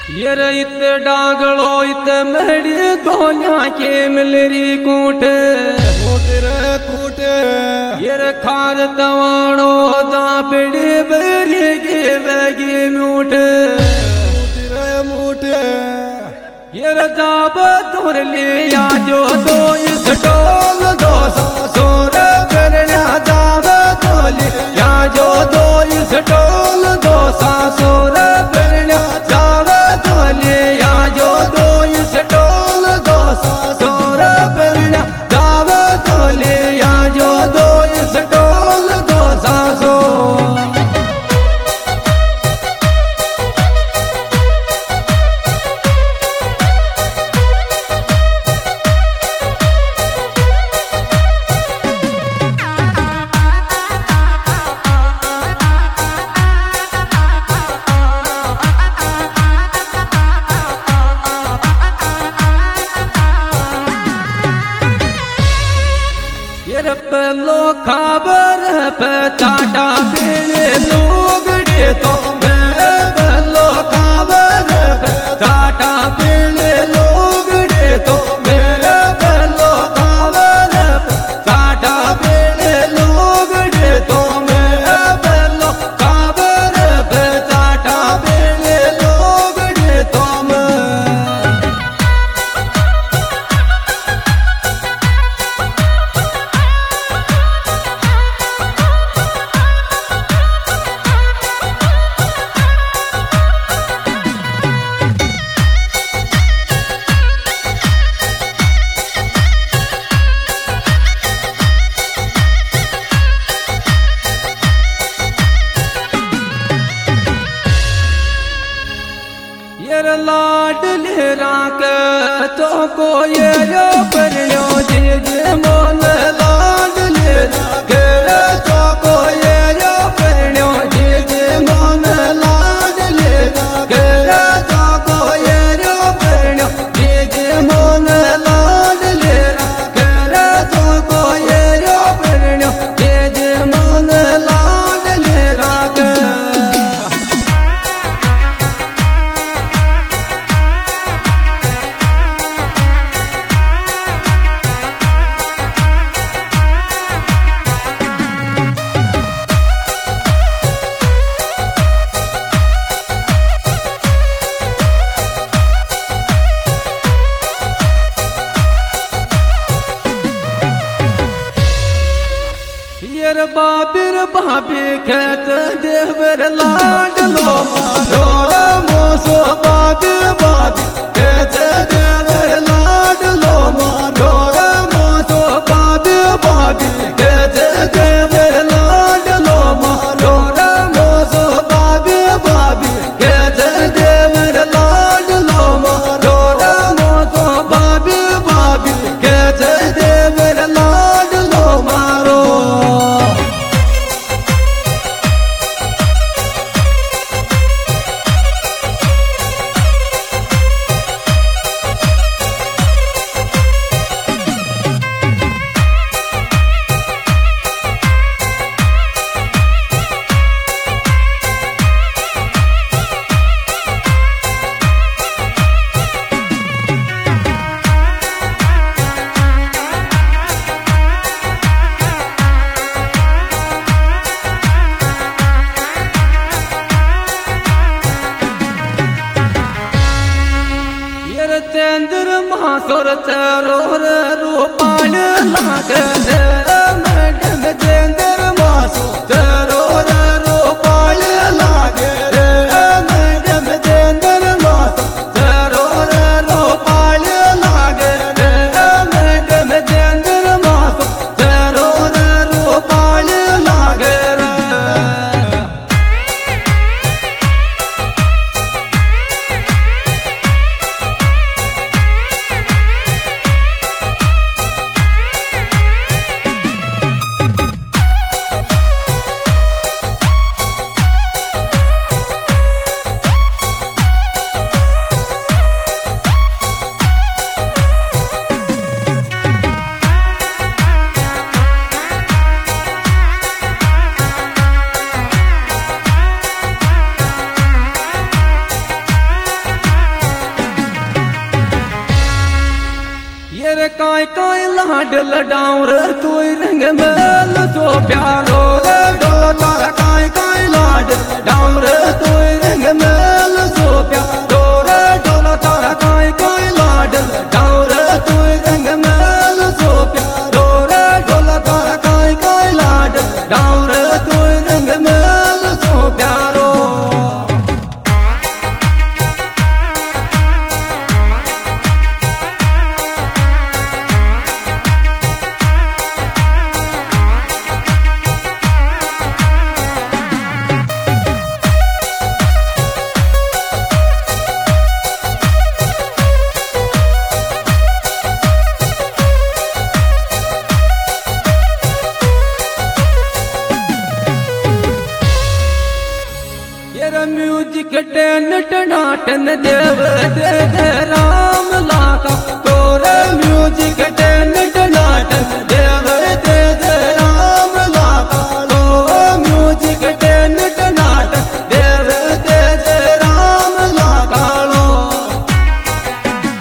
ये इत डागलो इत मेरी दोनिया के मिलरी कूट रे कूट ये खार तवाणो दा बिड़ी बेरी के बेगी मूठ रे मूठ ये जाब तोर लिया जो दो इस टोल दो सोर करना जाब तोल या जो दो इस टोल दो सोर करना जाब तोल या जो दो इस टोल दो सोर करना जाब तोल या जो दो इस टोल दो सो पलो खबर पे टाटा पीने लोग तो पलो खबर पे टाटा पीने लोग तो मेरे पलो खबर पे टाटा पीने लोग तो मेरे पलो खबर पे टाटा पीने लोग तो मैं लाडले राक तो को ये जो परियो जे मोन लाडले राक तो को ये जो परियो जे मोन लाडले राक तो को ये जो परियो जे मोन लाडले राक तो को ये जो परियो जे मोन लाडले राक बाबिर बाबी खेत देवर लाडलो मारो मोसो बाबी बाबी खेत देवर लाडलो मारो मोसो बाबी बाबी खेत देवर लाडलो मारो मोसो बाबी बाबी खेत देवर लाडलो मारो मोसो बाबी बाबी खेत देवर लाडलो मारो चंद्रमा सुर चरोर रूपाल लागे मैडम चंद्रमा चरोर रूपाल लागे मैडम चंद्रमा चरोर रूपाल लागे मैडम चंद्रमा चरोर रूपाल लागे काय काय लाड लडाऊं रे तू रंग मेल तो प्यारो रे डोला तारा काय काय लाड डाऊं रे तू रंग मेल तो प्यारो रे डोला तारा काय काय लाड डाऊं रे तू रंग मेल तो प्यारो रे डोला तारा काय काय लाड डाऊं रे तू रंग मेल तो प्यारो म्यूजिक टेन टनाटन देव दे राम ला